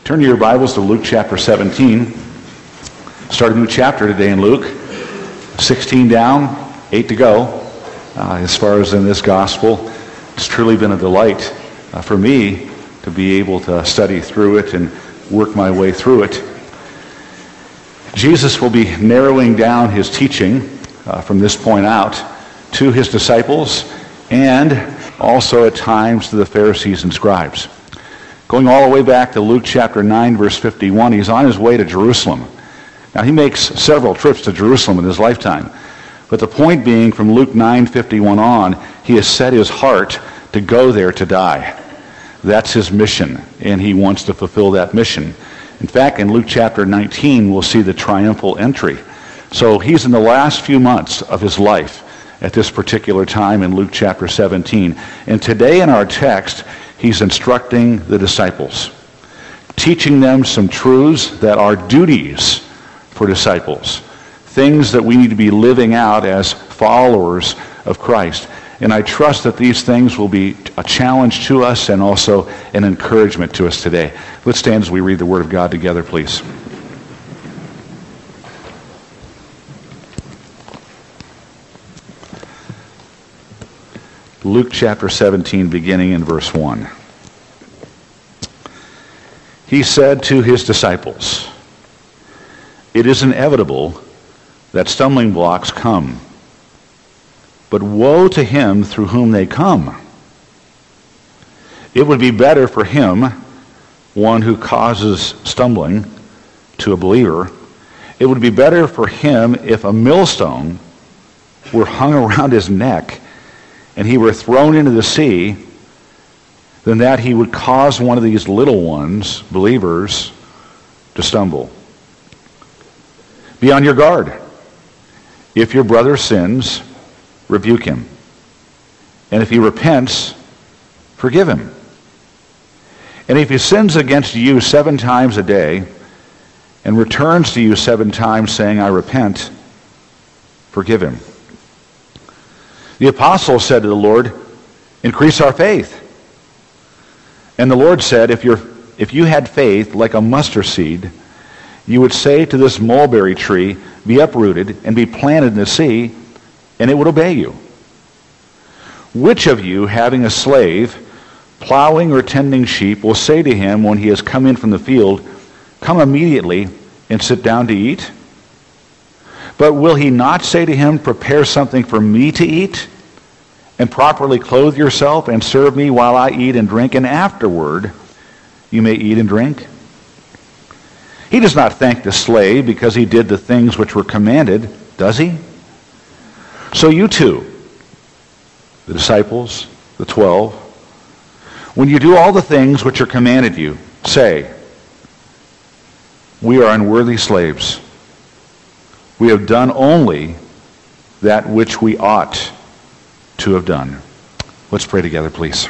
Turn your Bibles to Luke chapter 17. Start a new chapter today in Luke. 16 down, 8 to go. As far as in this gospel, it's truly been a delight for me to be able to study through it and work my way through it. Jesus will be narrowing down his teaching from this point out to his disciples and also at times to the Pharisees and scribes. Going all the way back to Luke chapter 9, verse 51, he's on his way to Jerusalem. Now, he makes several trips to Jerusalem in his lifetime. But the point being, from Luke 9:51 on, he has set his heart to go there to die. That's his mission, and he wants to fulfill that mission. In fact, in Luke chapter 19, we'll see the triumphal entry. So he's in the last few months of his life at this particular time in Luke chapter 17. And today in our text, he's instructing the disciples, teaching them some truths that are duties for disciples, things that we need to be living out as followers of Christ. And I trust that these things will be a challenge to us and also an encouragement to us today. Let's stand as we read the Word of God together, please. Luke chapter 17, beginning in verse 1. He said to his disciples, "It is inevitable that stumbling blocks come, but woe to him through whom they come. It would be better for him, one who causes stumbling to a believer, it would be better for him if a millstone were hung around his neck and he were thrown into the sea, than that he would cause one of these little ones, believers, to stumble. Be on your guard. If your brother sins, rebuke him. And if he repents, forgive him. And if he sins against you 7 times a day, and returns to you 7 times saying, I repent, forgive him." The apostle said to the Lord, "Increase our faith." And the Lord said, if you had faith like a mustard seed, you would say to this mulberry tree, be uprooted and be planted in the sea, and it would obey you. Which of you, having a slave, plowing or tending sheep, will say to him when he has come in from the field, come immediately and sit down to eat? But will he not say to him, prepare something for me to eat, and properly clothe yourself, and serve me while I eat and drink, and afterward you may eat and drink? He does not thank the slave because he did the things which were commanded, does he? So you too, the disciples, the 12, when you do all the things which are commanded you, say, we are unworthy slaves. We have done only that which we ought to have done. Let's pray together, please.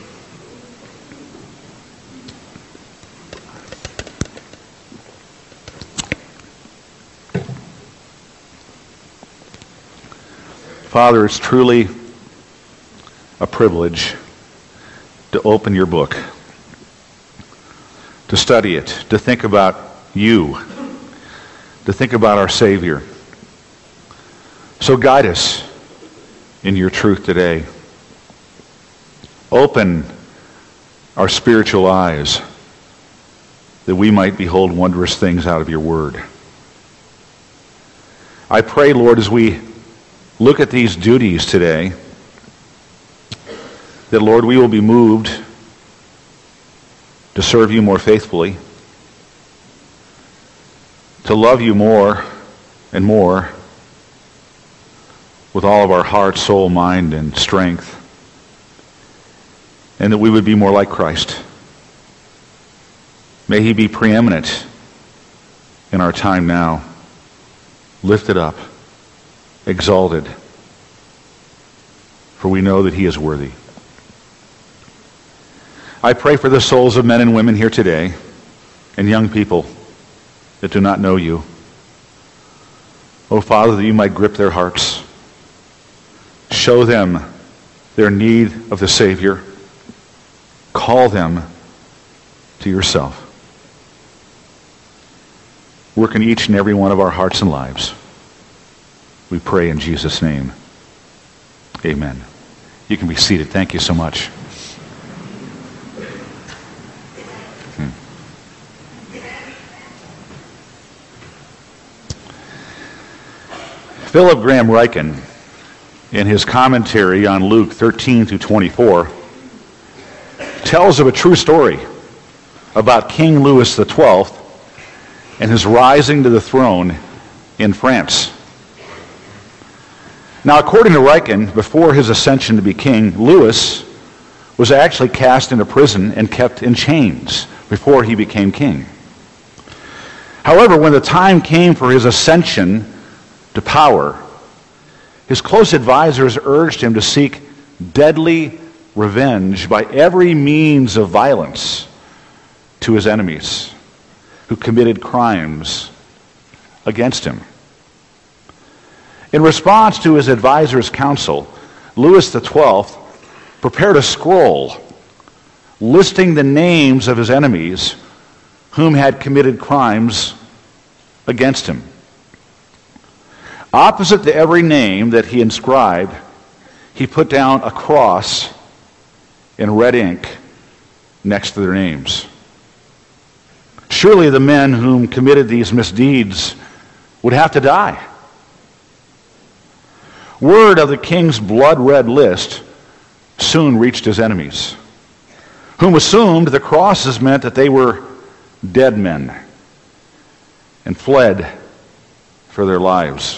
Father, it's truly a privilege to open your book, to study it, to think about you, to think about our Savior. So guide us in your truth today. Open our spiritual eyes that we might behold wondrous things out of your word. I pray, Lord, as we look at these duties today, that, Lord, we will be moved to serve you more faithfully, to love you more and more with all of our heart, soul, mind, and strength, and that we would be more like Christ. May he be preeminent in our time now, lifted up, exalted, for we know that he is worthy. I pray for the souls of men and women here today and young people that do not know you. Oh, Father, that you might grip their hearts. Show them their need of the Savior. Call them to yourself. work in each and every one of our hearts and lives. We pray in Jesus' name. Amen. You can be seated. Thank you so much. Philip Graham Ryken, in his commentary on Luke 13 through 24, tells of a true story about King Louis XII and his rising to the throne in France. Now, according to Ryken, before his ascension to be king, Louis was actually cast into prison and kept in chains before he became king. However, when the time came for his ascension to power, his close advisors urged him to seek deadly revenge by every means of violence to his enemies who committed crimes against him. In response to his advisors' counsel, Louis XII prepared a scroll listing the names of his enemies whom had committed crimes against him. Opposite to every name that he inscribed, he put down a cross in red ink next to their names. Surely the men whom committed these misdeeds would have to die. Word of the king's blood-red list soon reached his enemies, whom assumed the crosses meant that they were dead men and fled for their lives.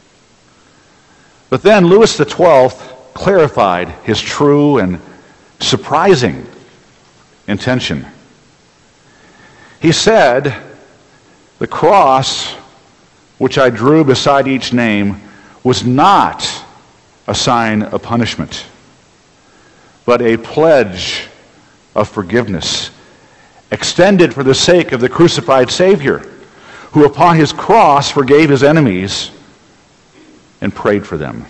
But then Louis XII clarified his true and surprising intention. He said, "The cross which I drew beside each name was not a sign of punishment, but a pledge of forgiveness, extended for the sake of the crucified Savior, who upon his cross forgave his enemies and prayed for them."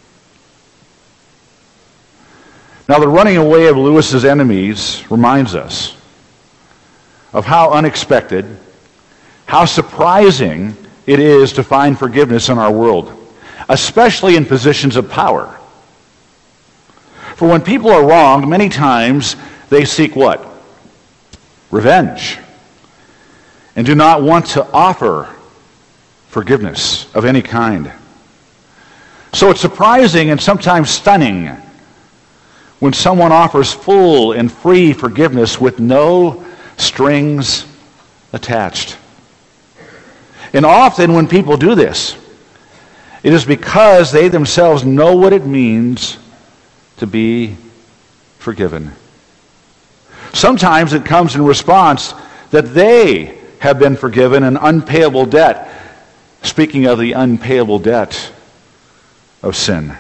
Now, the running away of Louis's enemies reminds us of how unexpected, how surprising it is to find forgiveness in our world, especially in positions of power. For when people are wronged, many times they seek what? Revenge, and do not want to offer forgiveness of any kind. So it's surprising and sometimes stunning when someone offers full and free forgiveness with no strings attached. And often when people do this, it is because they themselves know what it means to be forgiven. Sometimes it comes in response that they have been forgiven an unpayable debt. Speaking of the unpayable debt of sin.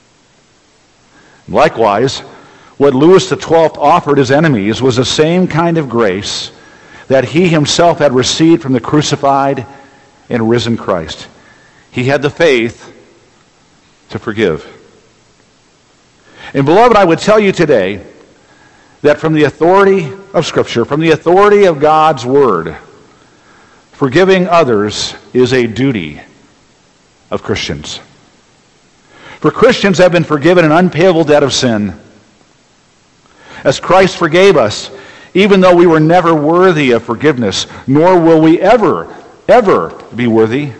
Likewise, what Louis XII offered his enemies was the same kind of grace that he himself had received from the crucified and risen Christ. He had the faith to forgive. And beloved, I would tell you today that from the authority of Scripture, from the authority of God's Word, forgiving others is a duty of Christians. For Christians have been forgiven an unpayable debt of sin. As Christ forgave us, even though we were never worthy of forgiveness, nor will we ever be worthy.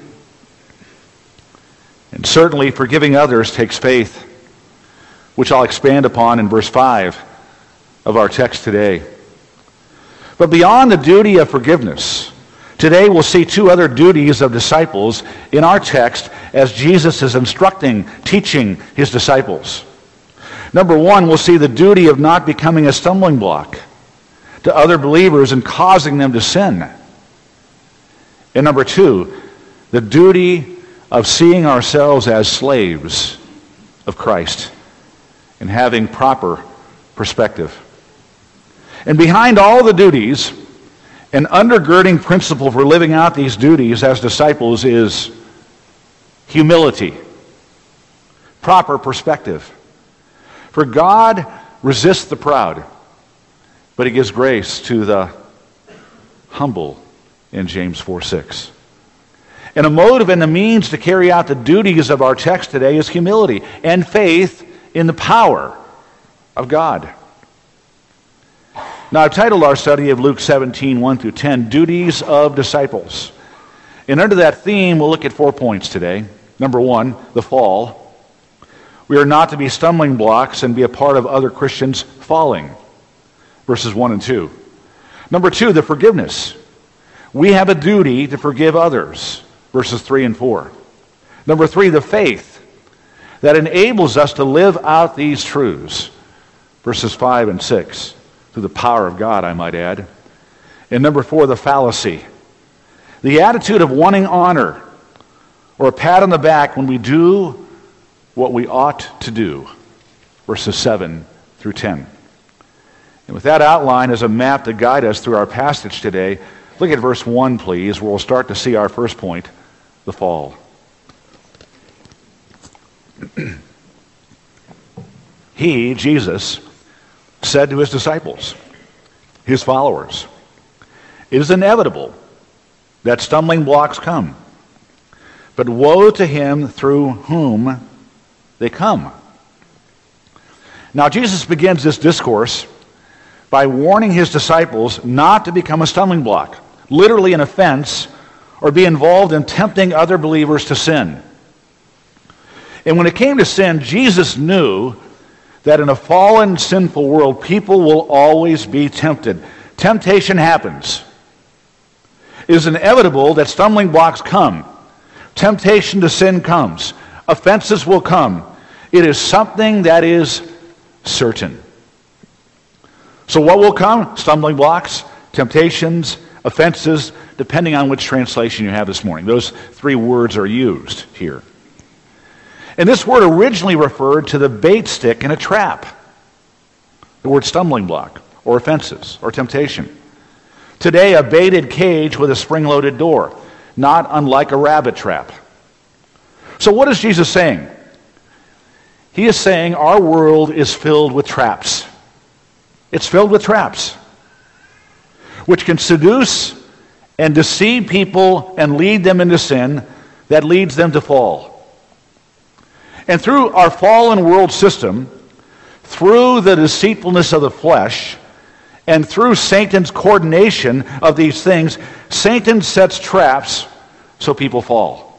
And certainly forgiving others takes faith, which I'll expand upon in verse 5 of our text today. But beyond the duty of forgiveness, today we'll see two other duties of disciples in our text as Jesus is instructing, teaching his disciples. Number one, we'll see the duty of not becoming a stumbling block to other believers and causing them to sin. And number two, the duty of seeing ourselves as slaves of Christ and having proper perspective. And behind all the duties, an undergirding principle for living out these duties as disciples is humility, proper perspective. For God resists the proud, but he gives grace to the humble in James 4:6. And a motive and a means to carry out the duties of our text today is humility and faith in the power of God. Now, I've titled our study of Luke 17, 1 through 10, Duties of Disciples. And under that theme, we'll look at 4 points today. Number 1, the fall. We are not to be stumbling blocks and be a part of other Christians falling. Verses 1 and 2. Number 2, the forgiveness. We have a duty to forgive others. Verses 3 and 4. Number 3, the faith that enables us to live out these truths. Verses 5 and 6. Through the power of God, I might add. And number 4, the fallacy. The attitude of wanting honor or a pat on the back when we do what we ought to do. Verses 7 through 10. And with that outline as a map to guide us through our passage today, look at verse 1, please, where we'll start to see our first point, the fall. He, Jesus, said to his disciples, his followers, "It is inevitable that stumbling blocks come, but woe to him through whom they come." Now, Jesus begins this discourse by warning his disciples not to become a stumbling block, literally an offense, or be involved in tempting other believers to sin. And when it came to sin, Jesus knew that in a fallen, sinful world, people will always be tempted. Temptation happens. It is inevitable that stumbling blocks come. Temptation to sin comes. Offenses will come. It is something that is certain. So what will come? Stumbling blocks, temptations, offenses, depending on which translation you have this morning. Those 3 words are used here. And this word originally referred to the bait stick in a trap. The word stumbling block, or offenses, or temptation. Today, a baited cage with a spring-loaded door, not unlike a rabbit trap. So what is Jesus saying? He is saying our world is filled with traps. It's filled with traps, which can seduce and deceive people and lead them into sin that leads them to fall. And through our fallen world system, through the deceitfulness of the flesh, and through Satan's coordination of these things, Satan sets traps so people fall.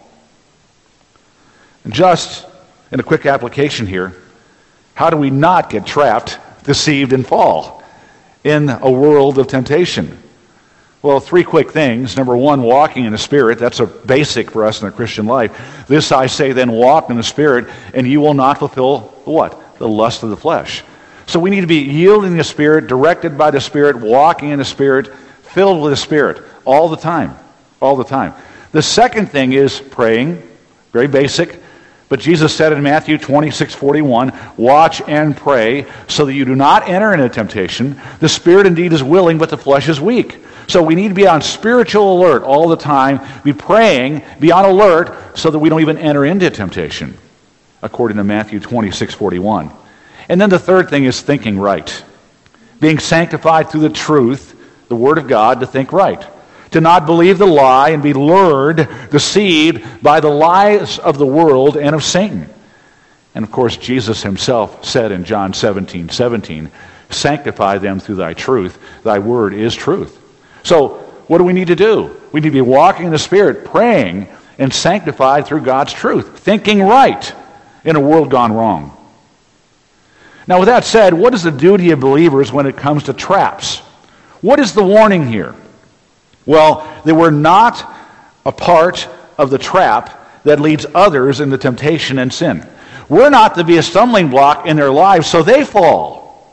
And just in a quick application here, how do we not get trapped, deceived, and fall in a world of temptation? Well, 3 quick things. Number 1, walking in the Spirit. That's a basic for us in the Christian life. This I say then, walk in the Spirit, and you will not fulfill what? The lust of the flesh. So we need to be yielding the Spirit, directed by the Spirit, walking in the Spirit, filled with the Spirit all the time. All the time. The second thing is praying. Very basic. But Jesus said in Matthew 26:41, "Watch and pray so that you do not enter into temptation. The spirit indeed is willing, but the flesh is weak." So we need to be on spiritual alert all the time, be praying, be on alert so that we don't even enter into temptation, according to Matthew 26:41. And then the third thing is thinking right. Being sanctified through the truth, the Word of God, to think right. To not believe the lie and be lured, deceived by the lies of the world and of Satan. And of course, Jesus himself said in John 17:17, "Sanctify them through thy truth. Thy word is truth." So, what do we need to do? We need to be walking in the Spirit, praying, and sanctified through God's truth. Thinking right in a world gone wrong. Now, with that said, what is the duty of believers when it comes to traps? What is the warning here? Well, they were not a part of the trap that leads others into temptation and sin. We're not to be a stumbling block in their lives so they fall.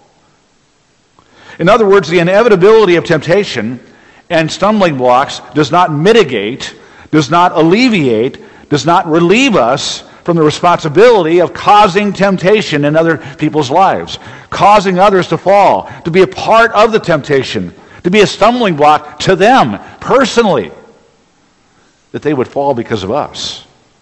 In other words, the inevitability of temptation and stumbling blocks does not mitigate, does not alleviate, does not relieve us from the responsibility of causing temptation in other people's lives, causing others to fall, to be a part of the temptation, to be a stumbling block to them personally, that they would fall because of us.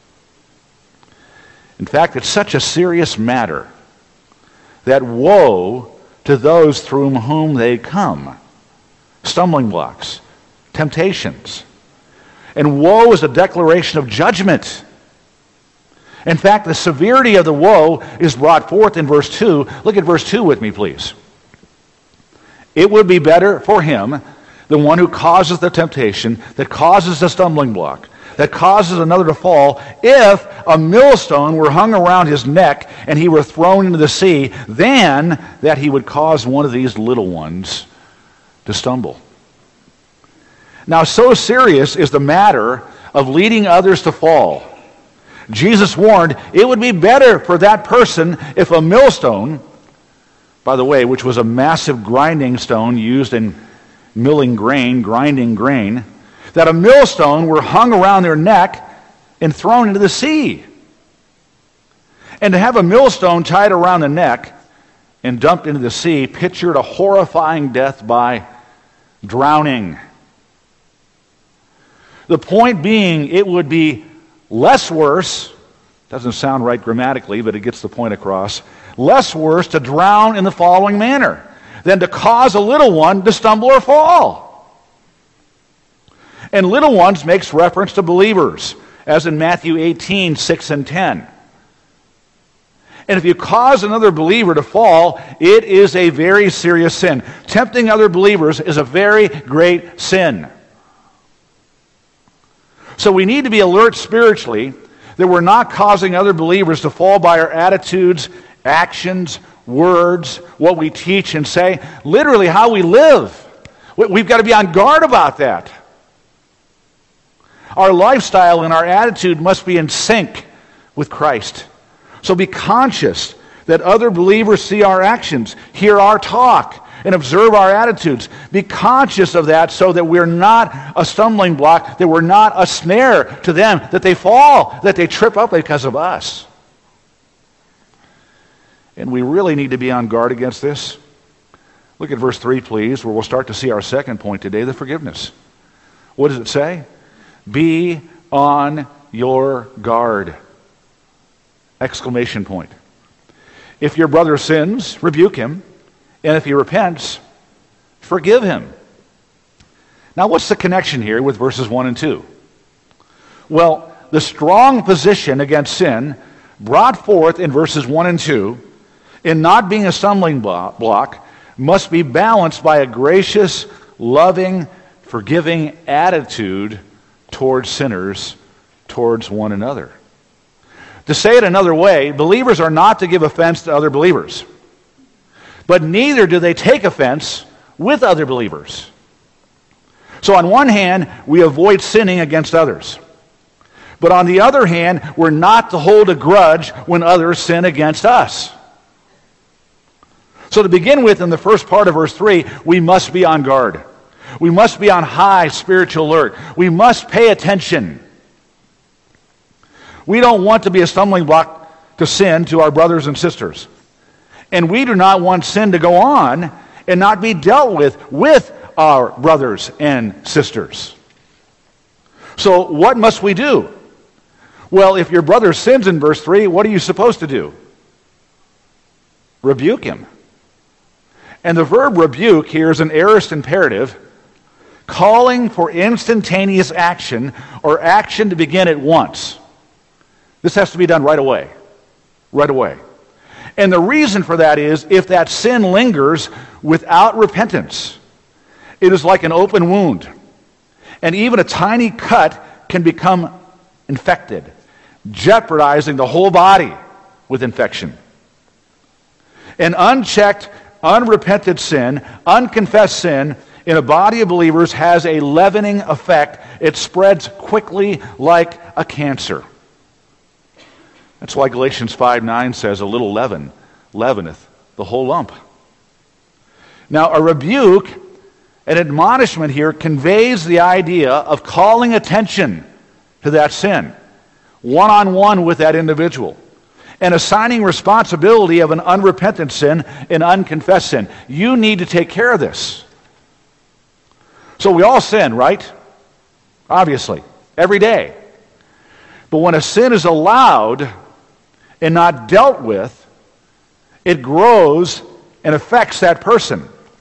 In fact, it's such a serious matter that woe to those through whom they come. Stumbling blocks, temptations. And woe is a declaration of judgment. In fact, the severity of the woe is brought forth in verse 2. Look at verse 2 with me, please. It would be better for him, the one who causes the temptation, that causes the stumbling block, that causes another to fall, if a millstone were hung around his neck and he were thrown into the sea, than that he would cause one of these little ones to stumble. Now, so serious is the matter of leading others to fall. Jesus warned it would be better for that person if a millstone, by the way, which was a massive grinding stone used in milling grain, grinding grain, that a millstone were hung around their neck and thrown into the sea. And to have a millstone tied around the neck and dumped into the sea pictured a horrifying death by drowning. The point being, it would be less worse, doesn't sound right grammatically, but it gets the point across, less worse to drown in the following manner than to cause a little one to stumble or fall. And little ones makes reference to believers, as in Matthew 18, 6 and 10. And if you cause another believer to fall, it is a very serious sin. Tempting other believers is a very great sin. So we need to be alert spiritually that we're not causing other believers to fall by our attitudes, actions, words, what we teach and say, literally how we live. We've got to be on guard about that. Our lifestyle and our attitude must be in sync with Christ. So be conscious that other believers see our actions, hear our talk, and observe our attitudes. Be conscious of that so that we're not a stumbling block, that we're not a snare to them, that they fall, that they trip up because of us. And we really need to be on guard against this. Look at verse 3, please, where we'll start to see our second point today, the forgiveness. What does it say? Be on your guard! Exclamation point. If your brother sins, rebuke him. And if he repents, forgive him. Now, what's the connection here with verses 1 and 2? Well, the strong position against sin brought forth in verses 1 and 2 in not being a stumbling block must be balanced by a gracious, loving, forgiving attitude towards sinners, towards one another. To say it another way, believers are not to give offense to other believers. But neither do they take offense with other believers. So on one hand, we avoid sinning against others. But on the other hand, we're not to hold a grudge when others sin against us. So to begin with, in the first part of verse 3, we must be on guard. We must be on high spiritual alert. We must pay attention. We don't want to be a stumbling block to sin to our brothers and sisters. And we do not want sin to go on and not be dealt with our brothers and sisters. So what must we do? Well, if your brother sins in verse 3, what are you supposed to do? Rebuke him. And the verb rebuke here is an aorist imperative, calling for instantaneous action or action to begin at once. This has to be done right away. Right away. And the reason for that is if that sin lingers without repentance, it is like an open wound. And even a tiny cut can become infected, jeopardizing the whole body with infection. An unchecked, unrepented sin, unconfessed sin in a body of believers has a leavening effect. It spreads quickly like a cancer. That's why Galatians 5:9 says, a little leaven leaveneth the whole lump. Now, a rebuke, an admonishment here, conveys the idea of calling attention to that sin, one-on-one with that individual, and assigning responsibility of an unrepentant sin, an unconfessed sin. You need to take care of this. So we all sin, right? Obviously, every day. But when a sin is allowed and not dealt with, it grows and affects that person.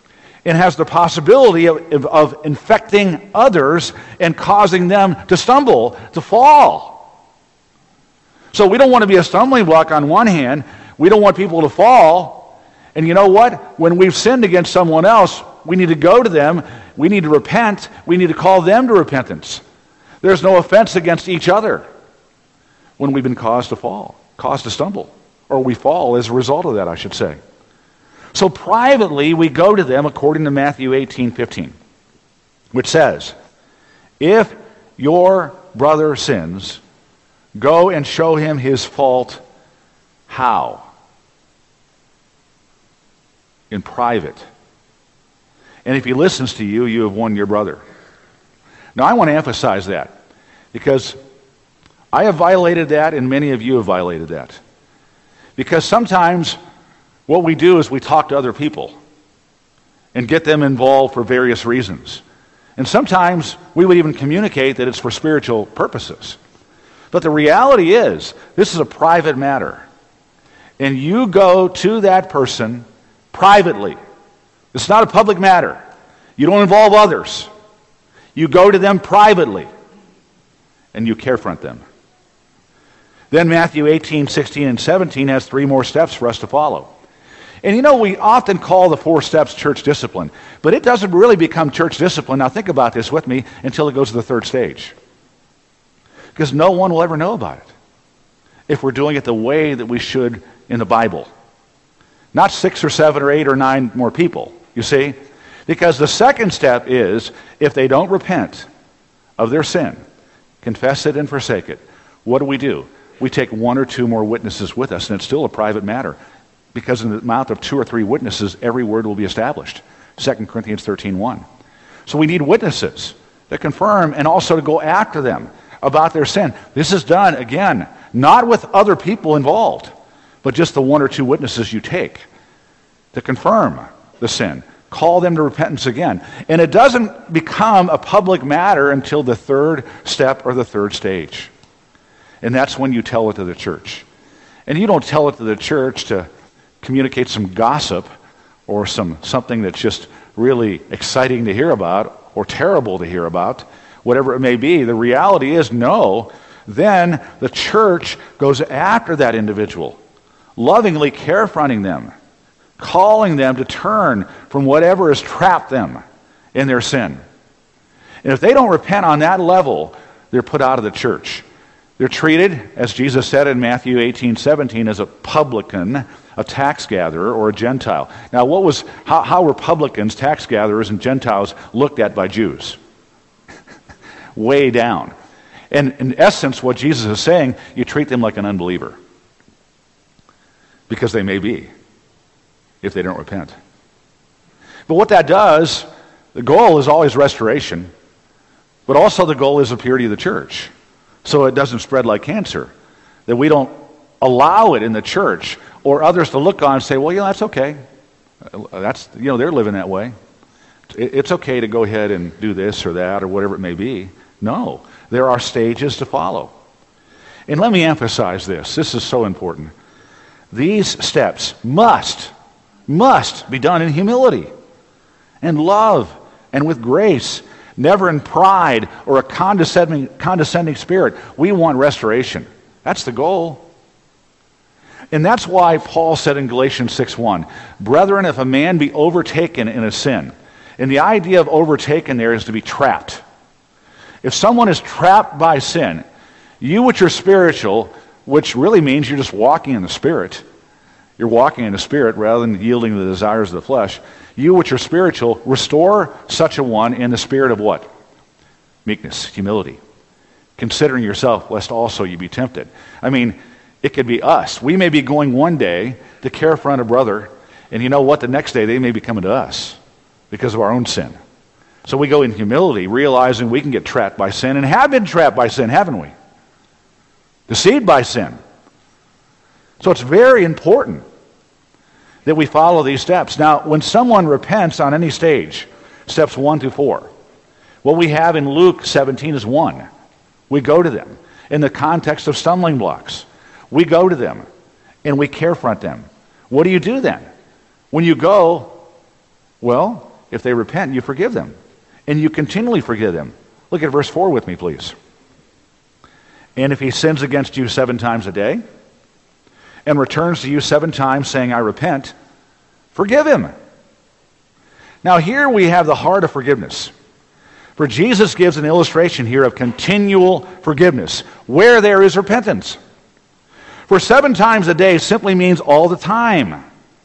and has the possibility of infecting others and causing them to stumble, to fall. So we don't want to be a stumbling block on one hand. We don't want people to fall. And you know what? When we've sinned against someone else, we need to go to them. We need to repent. We need to call them to repentance. There's no offense against each other when we've been caused to fall, caused to stumble, or we fall as a result of that, I should say. So privately, we go to them according to Matthew 18:15, which says, if your brother sins, go and show him his fault. How? In private. And if he listens to you, you have won your brother. Now I want to emphasize that because I have violated that and many of you have violated that. Because sometimes what we do is we talk to other people and get them involved for various reasons. And sometimes we would even communicate that it's for spiritual purposes. But the reality is, this is a private matter. And you go to that person privately. It's not a public matter. You don't involve others. You go to them privately and you carefront them. Then Matthew 18, 16, and 17 has 3 more steps for us to follow. And you know, we often call the 4 steps church discipline, but it doesn't really become church discipline, now think about this with me, until it goes to the 3rd stage. Because no one will ever know about it if we're doing it the way that we should in the Bible. Not 6 or 7 or 8 or 9 more people, you see? Because the 2nd step is, if they don't repent of their sin, confess it and forsake it, what do? We take 1 or 2 more witnesses with us, and it's still a private matter. Because in the amount of 2 or 3 witnesses, every word will be established. 2 Corinthians 13:1. So we need witnesses to confirm and also to go after them about their sin. This is done, again, not with other people involved, but just the 1 or 2 witnesses you take to confirm the sin. Call them to repentance again. And it doesn't become a public matter until the 3rd step or the 3rd stage. And that's when you tell it to the church. And you don't tell it to the church to communicate some gossip or something that's just really exciting to hear about or terrible to hear about, whatever it may be. The reality is, no, then the church goes after that individual, lovingly carefronting them, calling them to turn from whatever has trapped them in their sin. And if they don't repent on that level, they're put out of the church. They're treated, as Jesus said in Matthew 18:17, as a publican, a tax gatherer, or a Gentile. Now, how were publicans, tax gatherers, and Gentiles looked at by Jews? Way down. And in essence, what Jesus is saying, you treat them like an unbeliever. Because they may be, if they don't repent. But what that does, the goal is always restoration, but also the goal is the purity of the church. So it doesn't spread like cancer. That we don't allow it in the church or others to look on and say, well, yeah, that's okay. They're living that way. It's okay to go ahead and do this or that or whatever it may be. No, there are stages to follow. And let me emphasize this. This is so important. These steps must be done in humility and love and with grace, never in pride or a condescending spirit. We want restoration. That's the goal. And that's why Paul said in Galatians 6:1, brethren, if a man be overtaken in a sin, and the idea of overtaken there is to be trapped. If someone is trapped by sin, you which are spiritual, which really means you're just walking in the Spirit. You're walking in the Spirit rather than yielding to the desires of the flesh. You which are spiritual, restore such a one in the spirit of what? Meekness, humility. Considering yourself, lest also you be tempted. I mean, it could be us. We may be going one day to care for a brother, and you know what? The next day they may be coming to us because of our own sin. So we go in humility, realizing we can get trapped by sin, and have been trapped by sin, haven't we? Deceived by sin. So it's very important that we follow these steps. Now, when someone repents on any stage, steps 1 through 4, what we have in Luke 17 is 1. We go to them. In the context of stumbling blocks, we go to them and we carefront them. What do you do then? When you go, well, if they repent, you forgive them. And you continually forgive them. Look at verse 4 with me, please. And if he sins against you 7 times a day, and returns to you 7 times saying, I repent, forgive him. Now here we have the heart of forgiveness. For Jesus gives an illustration here of continual forgiveness, where there is repentance. For 7 times a day simply means all the time.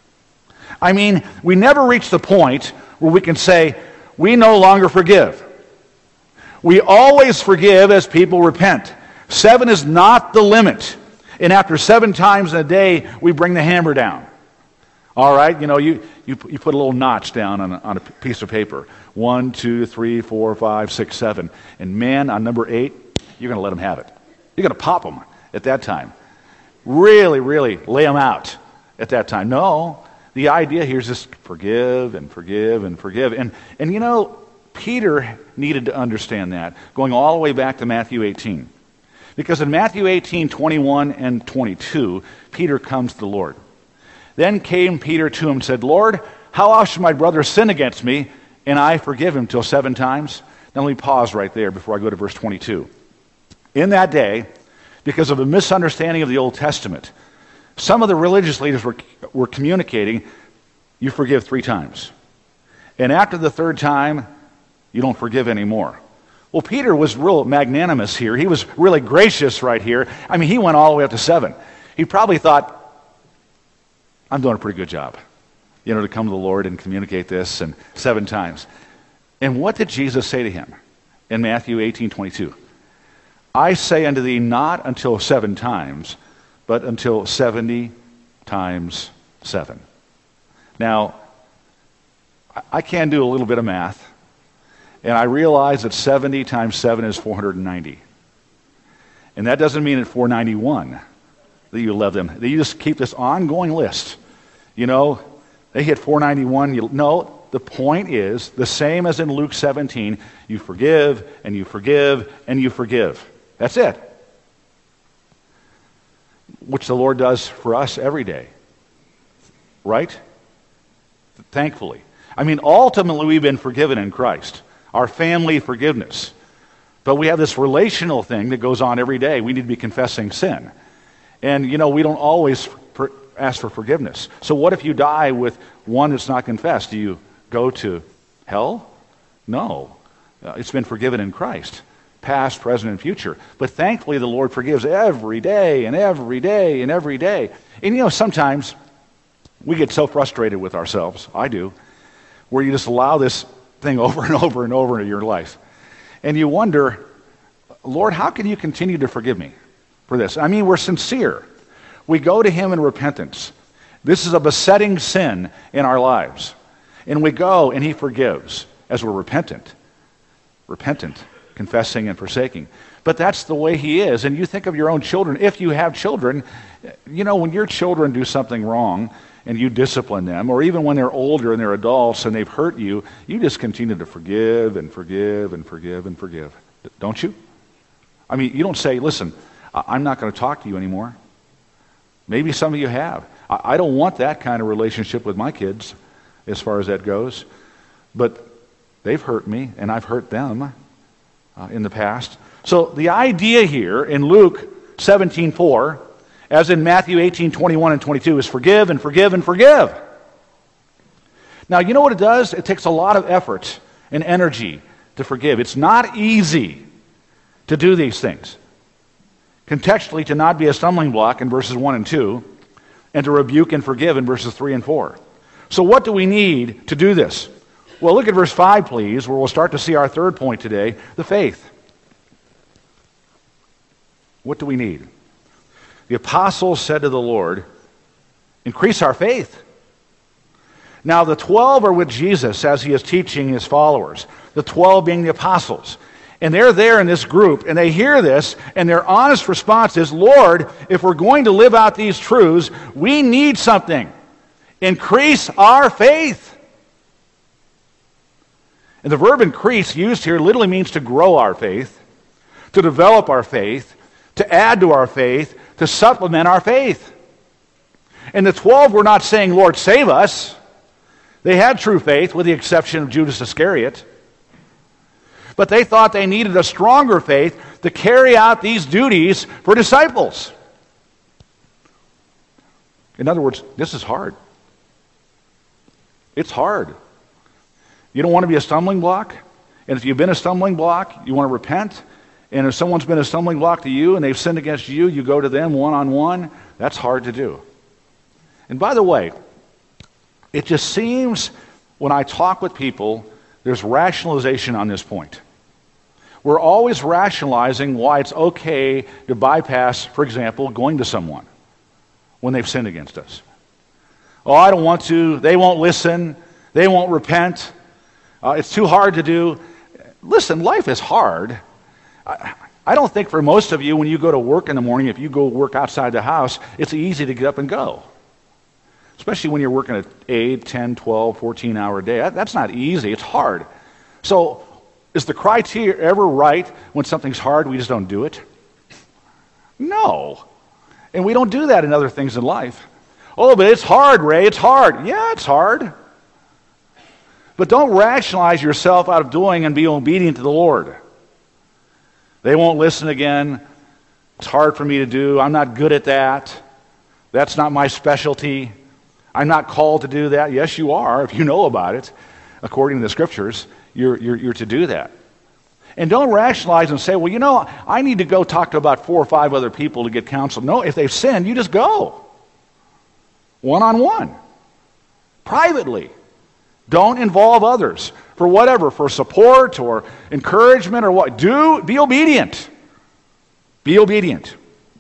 I mean, we never reach the point where we can say, we no longer forgive. We always forgive as people repent. 7 is not the limit. And after 7 times in a day, we bring the hammer down. All right? You know, you put a little notch down on a piece of paper. 1, 2, 3, 4, 5, 6, 7. And man, on number 8, you're going to let them have it. You're going to pop them at that time. Really, really lay them out at that time. No, the idea here is just forgive and forgive and forgive. And you know, Peter needed to understand that, going all the way back to Matthew 18. Because in Matthew 18, 21 and 22, Peter comes to the Lord. Then came Peter to him and said, Lord, how often should my brother sin against me, and I forgive him till 7 times? Now let me pause right there before I go to verse 22. In that day, because of a misunderstanding of the Old Testament, some of the religious leaders were communicating, you forgive 3 times. And after the 3rd time, you don't forgive anymore. Well, Peter was real magnanimous here. He was really gracious right here. I mean, he went all the way up to 7. He probably thought, I'm doing a pretty good job, you know, to come to the Lord and communicate this, and 7 times. And what did Jesus say to him in Matthew 18:22? I say unto thee, not until 7 times, but until 70 times 7. Now, I can do a little bit of math, and I realize that 70 times 7 is 490. And that doesn't mean at 491 that you love them. That you just keep this ongoing list. You know, they hit 491. No, the point is the same as in Luke 17. You forgive, and you forgive, and you forgive. That's it. Which the Lord does for us every day. Right? Thankfully. I mean, ultimately we've been forgiven in Christ. Our family forgiveness. But we have this relational thing that goes on every day. We need to be confessing sin. And, you know, we don't always ask for forgiveness. So what if you die with one that's not confessed? Do you go to hell? No. It's been forgiven in Christ. Past, present, and future. But thankfully the Lord forgives every day and every day and every day. And you know, sometimes we get so frustrated with ourselves, I do, where you just allow this thing over and over and over in your life. And you wonder, Lord, how can you continue to forgive me for this? I mean, we're sincere. We go to him in repentance. This is a besetting sin in our lives. And we go and he forgives as we're repentant, confessing and forsaking. But that's the way he is. And you think of your own children. If you have children, you know, when your children do something wrong and you discipline them, or even when they're older and they're adults and they've hurt you, you just continue to forgive and forgive and forgive and forgive. Don't you? I mean, you don't say, listen, I'm not going to talk to you anymore. Maybe some of you have. I don't want that kind of relationship with my kids as far as that goes. But they've hurt me and I've hurt them in the past. So the idea here in Luke 17:4, as in Matthew 18:21 and 22, is forgive and forgive and forgive. Now, you know what it does? It takes a lot of effort and energy to forgive. It's not easy to do these things. Contextually, to not be a stumbling block in verses 1 and 2, and to rebuke and forgive in verses 3 and 4. So what do we need to do this? Well, look at verse 5, please, where we'll start to see our third point today, the faith. What do we need? The apostles said to the Lord, increase our faith. Now, the 12 are with Jesus as he is teaching his followers, the 12 being the apostles. And they're there in this group, and they hear this, and their honest response is, Lord, if we're going to live out these truths, we need something. Increase our faith. And the verb increase used here literally means to grow our faith, to develop our faith, to add to our faith, to supplement our faith. And the 12 were not saying, Lord, save us. They had true faith, with the exception of Judas Iscariot. But they thought they needed a stronger faith to carry out these duties for disciples. In other words, this is hard. It's hard. You don't want to be a stumbling block? And if you've been a stumbling block, you want to repent? And if someone's been a stumbling block to you and they've sinned against you, you go to them one-on-one? That's hard to do. And by the way, it just seems when I talk with people, there's rationalization on this point. We're always rationalizing why it's okay to bypass, for example, going to someone when they've sinned against us. Oh, I don't want to. They won't listen. They won't repent. It's too hard to do. Listen, life is hard. I don't think for most of you, when you go to work in the morning, if you go work outside the house, it's easy to get up and go. Especially when you're working an 8, 10, 12, 14-hour day. That's not easy. It's hard. So is the criteria ever right when something's hard, we just don't do it? No. And we don't do that in other things in life. Oh, but it's hard, Ray. It's hard. Yeah, it's hard. But don't rationalize yourself out of doing and be obedient to the Lord. They won't listen again. It's hard for me to do. I'm not good at that. That's not my specialty. I'm not called to do that. Yes, you are, if you know about it. According to the Scriptures, you're to do that. And don't rationalize and say, well, you know, I need to go talk to about 4 or 5 other people to get counsel. No, if they've sinned, you just go. One-on-one. Privately. Don't involve others for whatever, for support or encouragement or what. Be obedient. Be obedient.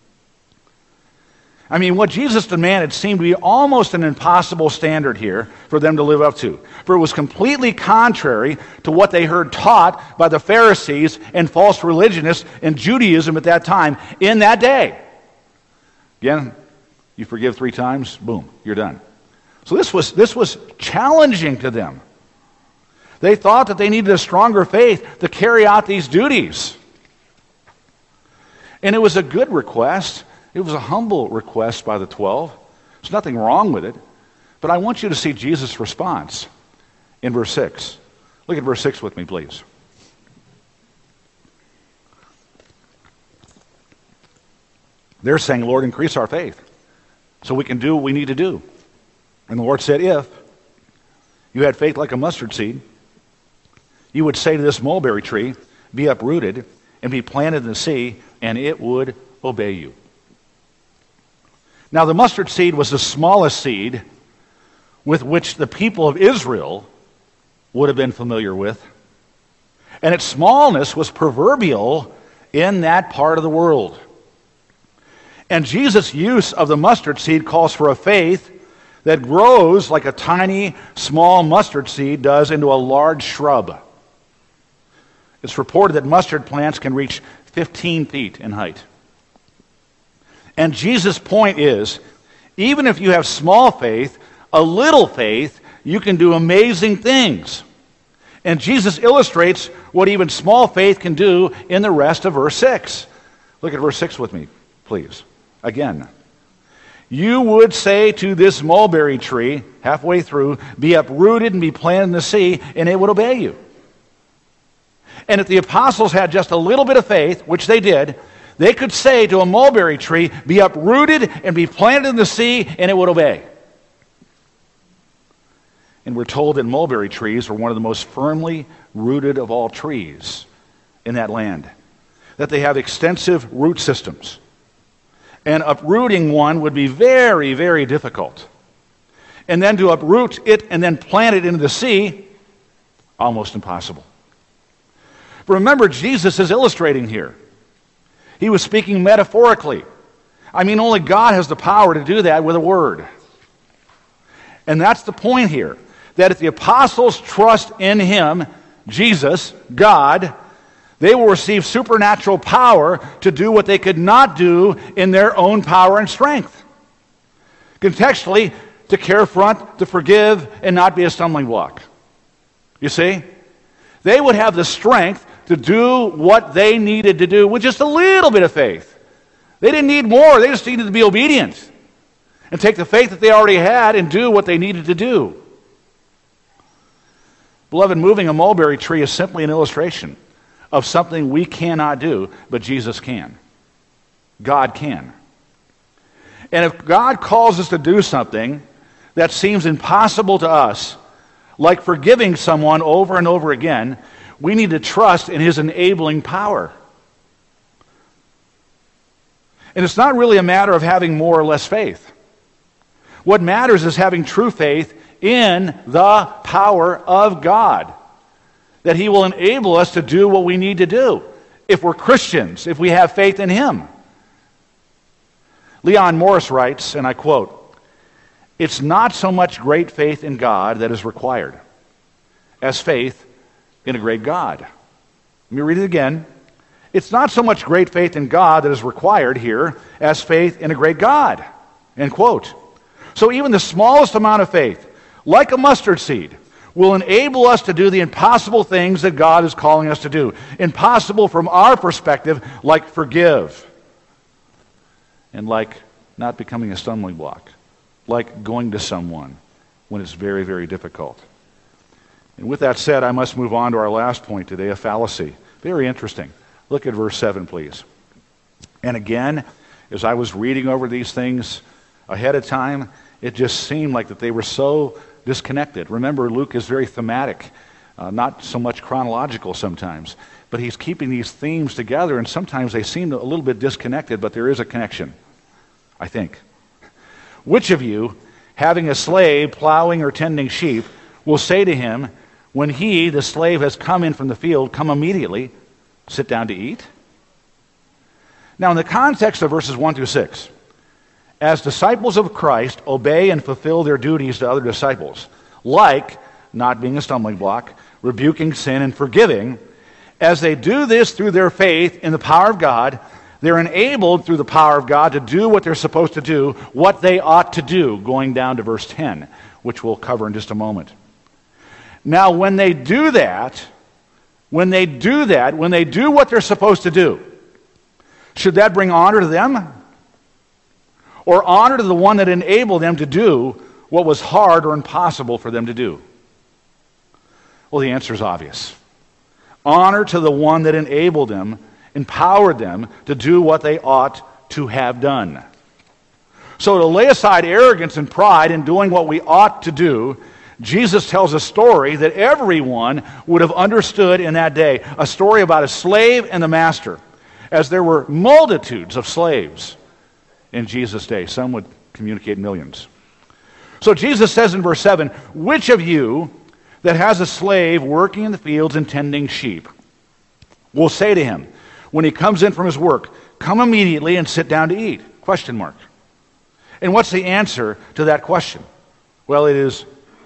I mean, what Jesus demanded seemed to be almost an impossible standard here for them to live up to. For it was completely contrary to what they heard taught by the Pharisees and false religionists in Judaism at that time, in that day. Again, you forgive 3 times, boom, you're done. So this was challenging to them. They thought that they needed a stronger faith to carry out these duties. And it was a good request. It was a humble request by the 12. There's nothing wrong with it. But I want you to see Jesus' response in verse 6. Look at verse 6 with me, please. They're saying, Lord, increase our faith so we can do what we need to do. And the Lord said, if you had faith like a mustard seed, you would say to this mulberry tree, be uprooted and be planted in the sea, and it would obey you. Now, the mustard seed was the smallest seed with which the people of Israel would have been familiar with. And its smallness was proverbial in that part of the world. And Jesus' use of the mustard seed calls for a faith that grows like a tiny, small mustard seed does into a large shrub. It's reported that mustard plants can reach 15 feet in height. And Jesus' point is, even if you have small faith, a little faith, you can do amazing things. And Jesus illustrates what even small faith can do in the rest of verse 6. Look at verse 6 with me, please. Again. You would say to this mulberry tree, halfway through, be uprooted and be planted in the sea, and it would obey you. And if the apostles had just a little bit of faith, which they did, they could say to a mulberry tree, be uprooted and be planted in the sea, and it would obey. And we're told that mulberry trees were one of the most firmly rooted of all trees in that land, that they have extensive root systems. And uprooting one would be very, very difficult. And then to uproot it and then plant it into the sea, almost impossible. But remember, Jesus is illustrating here. He was speaking metaphorically. I mean, only God has the power to do that with a word. And that's the point here. That if the apostles trust in Him, Jesus, God, they will receive supernatural power to do what they could not do in their own power and strength. Contextually, to care front, to forgive, and not be a stumbling block. You see? They would have the strength to do what they needed to do with just a little bit of faith. They didn't need more. They just needed to be obedient and take the faith that they already had and do what they needed to do. Beloved, moving a mulberry tree is simply an illustration of something we cannot do, but Jesus can. God can. And if God calls us to do something that seems impossible to us, like forgiving someone over and over again, we need to trust in His enabling power. And it's not really a matter of having more or less faith. What matters is having true faith in the power of God, that He will enable us to do what we need to do if we're Christians, if we have faith in Him. Leon Morris writes, and I quote, "It's not so much great faith in God that is required as faith in a great God." Let me read it again. It's not so much great faith in God that is required here as faith in a great God. End quote. So even the smallest amount of faith, like a mustard seed, will enable us to do the impossible things that God is calling us to do. Impossible from our perspective, like forgive, and like not becoming a stumbling block, like going to someone when it's very, very difficult. And with that said, I must move on to our last point today, a fallacy. Very interesting. Look at verse 7, please. And again, as I was reading over these things ahead of time, it just seemed like that they were so disconnected. Remember, Luke is very thematic, not so much chronological sometimes, but he's keeping these themes together, and sometimes they seem a little bit disconnected, but there is a connection, I think. Which of you, having a slave plowing or tending sheep, will say to him, when he, the slave, has come in from the field, come immediately, sit down to eat? Now, in the context of verses 1 through 6, as disciples of Christ, obey and fulfill their duties to other disciples, like not being a stumbling block, rebuking sin, and forgiving. As they do this through their faith in the power of God, they're enabled through the power of God to do what they're supposed to do, what they ought to do, going down to verse 10, which we'll cover in just a moment. Now, when they do what they're supposed to do, should that bring honor to them? Or honor to the one that enabled them to do what was hard or impossible for them to do? Well, the answer is obvious. Honor to the one that enabled them, empowered them to do what they ought to have done. So to lay aside arrogance and pride in doing what we ought to do, Jesus tells a story that everyone would have understood in that day, a story about a slave and the master, as there were multitudes of slaves in Jesus' day. Some would communicate millions. So Jesus says in verse 7, which of you that has a slave working in the fields and tending sheep will say to him, when he comes in from his work, come immediately and sit down to eat? Question mark. And what's the answer to that question? Well, it is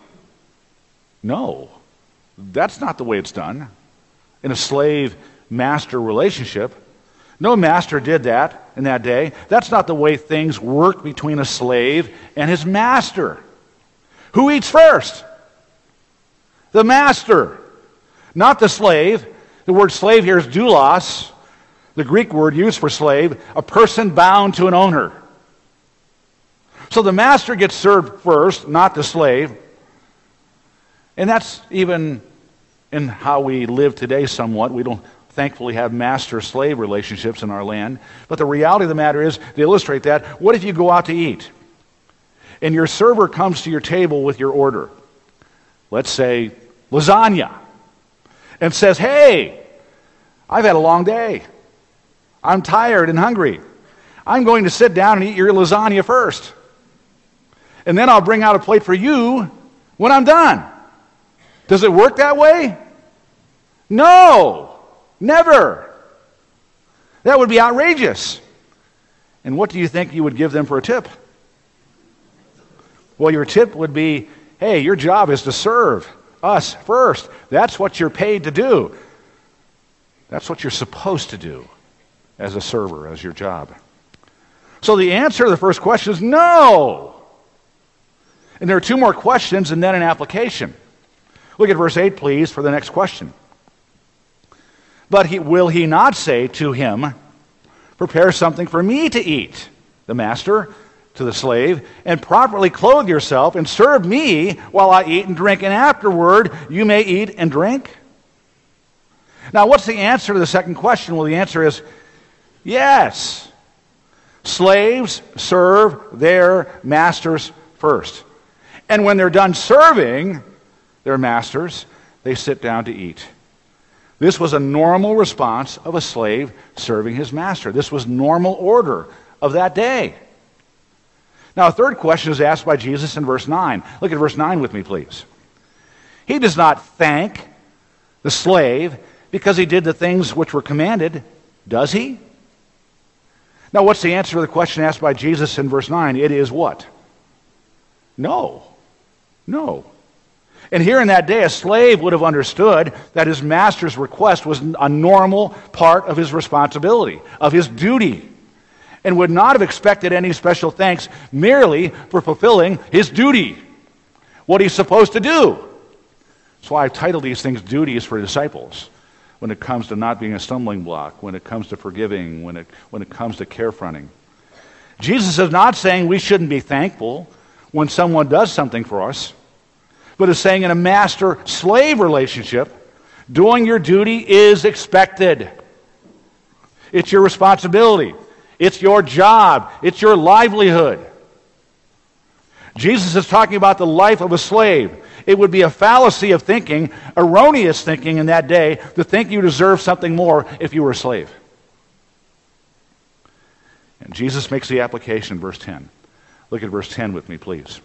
no. That's not the way it's done in a slave-master relationship. No master did that in that day. That's not the way things work between a slave and his master. Who eats first? The master, not the slave. The word slave here is doulos, the Greek word used for slave, a person bound to an owner. So the master gets served first, not the slave. And that's even in how we live today somewhat. We don't thankfully have master-slave relationships in our land. But the reality of the matter is, to illustrate that, what if you go out to eat and your server comes to your table with your order, let's say lasagna, and says, hey, I've had a long day. I'm tired and hungry. I'm going to sit down and eat your lasagna first. And then I'll bring out a plate for you when I'm done. Does it work that way? No. Never. That would be outrageous. And what do you think you would give them for a tip? Well, your tip would be, hey, your job is to serve us first. That's what you're paid to do. That's what you're supposed to do as a server, as your job. So the answer to the first question is no. And there are two more questions and then an application. Look at verse 8, please, for the next question. But will he not say to him, prepare something for me to eat, the master, to the slave, and properly clothe yourself and serve me while I eat and drink, and afterward you may eat and drink? Now, what's the answer to the second question? Well, the answer is yes. Slaves serve their masters first. And when they're done serving their masters, they sit down to eat. This was a normal response of a slave serving his master. This was normal order of that day. Now, a third question is asked by Jesus in verse 9. Look at verse 9 with me, please. He does not thank the slave because he did the things which were commanded, does he? Now, what's the answer to the question asked by Jesus in verse 9? It is what? No. No. And here in that day, a slave would have understood that his master's request was a normal part of his responsibility, of his duty, and would not have expected any special thanks merely for fulfilling his duty, what he's supposed to do. That's why I've titled these things Duties for Disciples. When it comes to not being a stumbling block, when it comes to forgiving, when it comes to care fronting. Jesus is not saying we shouldn't be thankful when someone does something for us, but is saying in a master-slave relationship, doing your duty is expected. It's your responsibility. It's your job. It's your livelihood. Jesus is talking about the life of a slave. It would be a fallacy of thinking, erroneous thinking in that day, to think you deserve something more if you were a slave. And Jesus makes the application in verse 10. Look at verse 10 with me, please.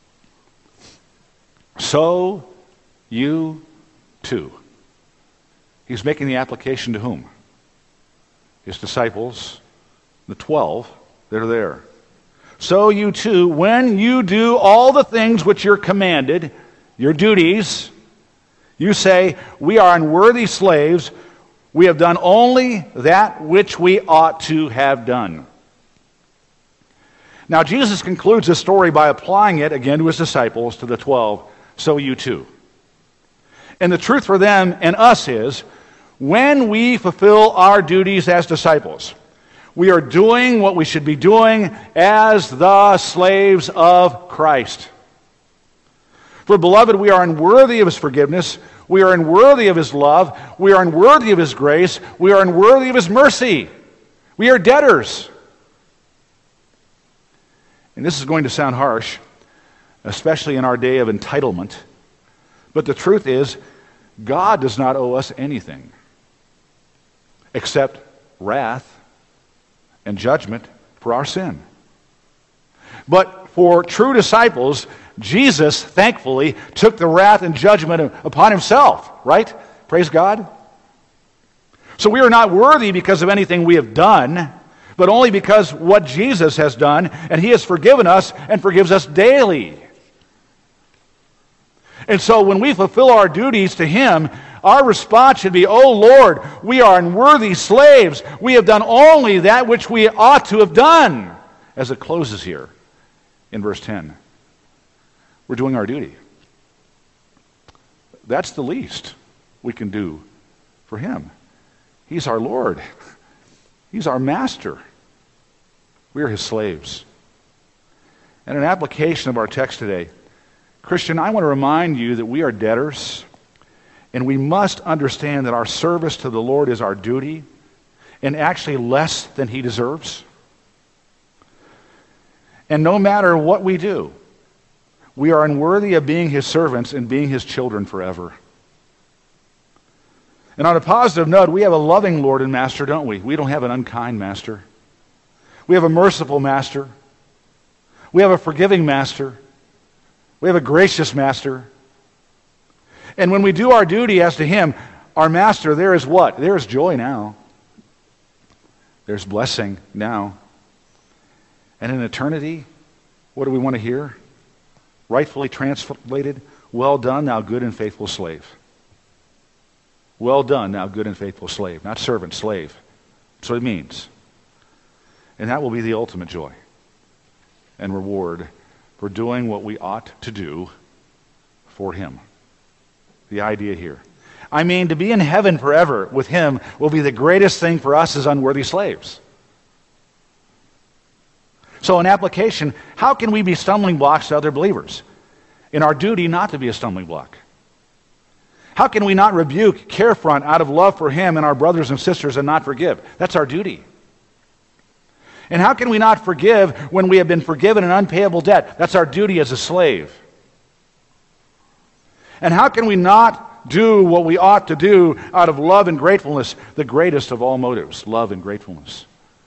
So you too. He's making the application to whom? His disciples, the 12 that are there. So you too, when you do all the things which you're commanded, your duties, you say, we are unworthy slaves. We have done only that which we ought to have done. Now, Jesus concludes this story by applying it again to his disciples, to the 12, so you too. And the truth for them and us is, when we fulfill our duties as disciples, we are doing what we should be doing as the slaves of Christ. For, beloved, we are unworthy of his forgiveness. We are unworthy of his love. We are unworthy of his grace. We are unworthy of his mercy. We are debtors. And this is going to sound harsh, especially in our day of entitlement. But the truth is, God does not owe us anything except wrath and judgment for our sin. But for true disciples, Jesus, thankfully, took the wrath and judgment upon himself, right? Praise God. So we are not worthy because of anything we have done, but only because what Jesus has done, and he has forgiven us and forgives us daily. And so when we fulfill our duties to him, our response should be, "Oh Lord, we are unworthy slaves. We have done only that which we ought to have done." As it closes here in verse 10. We're doing our duty. That's the least we can do for him. He's our Lord. He's our master. We are his slaves. And an application of our text today, Christian, I want to remind you that we are debtors, and we must understand that our service to the Lord is our duty, and actually less than he deserves. And no matter what we do, we are unworthy of being his servants and being his children forever. And on a positive note, we have a loving Lord and Master, don't we? We don't have an unkind Master. We have a merciful Master. We have a forgiving Master. We have a gracious Master. And when we do our duty as to him, our Master, there is what? There is joy now. There's blessing now. And in eternity, what do we want to hear? Rightfully translated, "Well done, thou good and faithful slave." Well done, thou good and faithful slave. Not servant, slave. That's what it means. And that will be the ultimate joy and reward for doing what we ought to do for him. The idea here. I mean, to be in heaven forever with him will be the greatest thing for us as unworthy slaves. So in application, how can we be stumbling blocks to other believers? In our duty not to be a stumbling block. How can we not rebuke Carefront out of love for him and our brothers and sisters and not forgive? That's our duty. And how can we not forgive when we have been forgiven an unpayable debt? That's our duty as a slave. And how can we not do what we ought to do out of love and gratefulness, the greatest of all motives, love and gratefulness?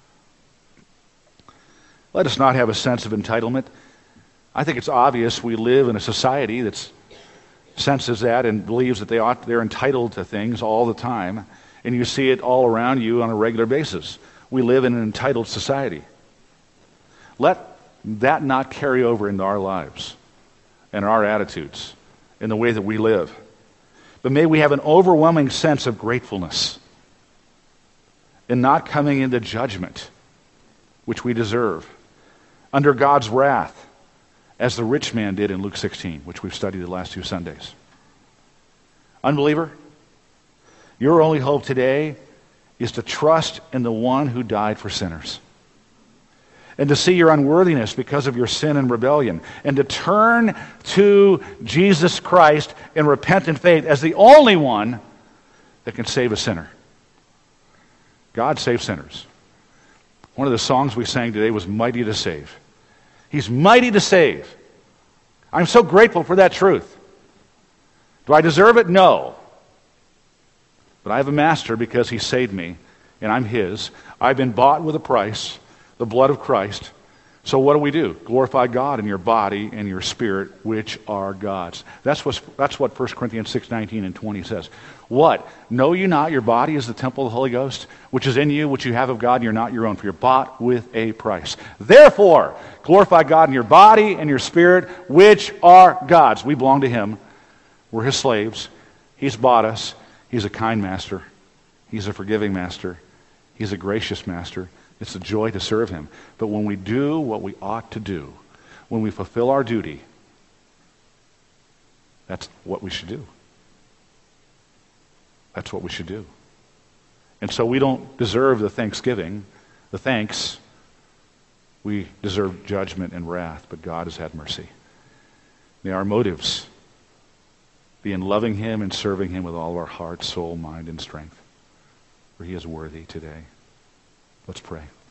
Let us not have a sense of entitlement. I think it's obvious we live in a society that senses that and believes that they're entitled to things all the time, and you see it all around you on a regular basis. We live in an entitled society. Let that not carry over into our lives and our attitudes in the way that we live. But may we have an overwhelming sense of gratefulness in not coming into judgment, which we deserve, under God's wrath, as the rich man did in Luke 16, which we've studied the last 2 Sundays. Unbeliever, your only hope today is to trust in the one who died for sinners, and to see your unworthiness because of your sin and rebellion, and to turn to Jesus Christ in repentant faith as the only one that can save a sinner. God saves sinners. One of the songs we sang today was Mighty to Save. He's mighty to save. I'm so grateful for that truth. Do I deserve it? No. But I have a master because he saved me, and I'm his. I've been bought with a price, the blood of Christ. So what do? Glorify God in your body and your spirit, which are God's. That's what 1 Corinthians 6:19 and 20 says. What? Know you not your body is the temple of the Holy Ghost, which is in you, which you have of God, and you're not your own, for you're bought with a price. Therefore, glorify God in your body and your spirit, which are God's. We belong to him. We're his slaves. He's bought us. He's a kind master. He's a forgiving master. He's a gracious master. It's a joy to serve him. But when we do what we ought to do, when we fulfill our duty, that's what we should do. That's what we should do. And so we don't deserve the thanksgiving, the thanks. We deserve judgment and wrath, but God has had mercy. May our motives be in loving him and serving him with all of our heart, soul, mind, and strength, for he is worthy today. Let's pray.